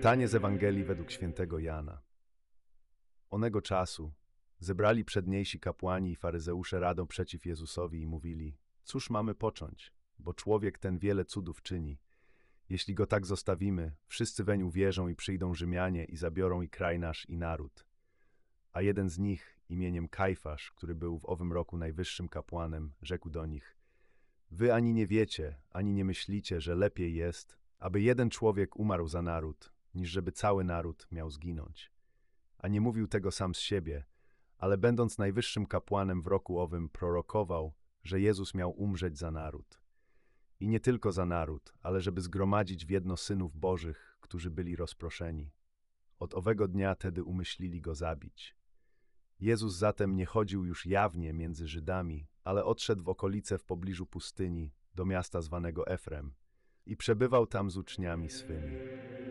Czytanie z Ewangelii według świętego Jana. Onego czasu zebrali przedniejsi kapłani i faryzeusze radę przeciw Jezusowi i mówili: cóż mamy począć, bo człowiek ten wiele cudów czyni. Jeśli go tak zostawimy, wszyscy weń uwierzą i przyjdą Rzymianie i zabiorą i kraj nasz i naród. A jeden z nich, imieniem Kajfasz, który był w owym roku najwyższym kapłanem, rzekł do nich: wy ani nie wiecie, ani nie myślicie, że lepiej jest, aby jeden człowiek umarł za naród, niż żeby cały naród miał zginąć. A nie mówił tego sam z siebie, ale będąc najwyższym kapłanem w roku owym prorokował, że Jezus miał umrzeć za naród. I nie tylko za naród, ale żeby zgromadzić w jedno synów Bożych, którzy byli rozproszeni. Od owego dnia tedy umyślili go zabić. Jezus zatem nie chodził już jawnie między Żydami, ale odszedł w okolice w pobliżu pustyni, do miasta zwanego Efrem, i przebywał tam z uczniami swymi.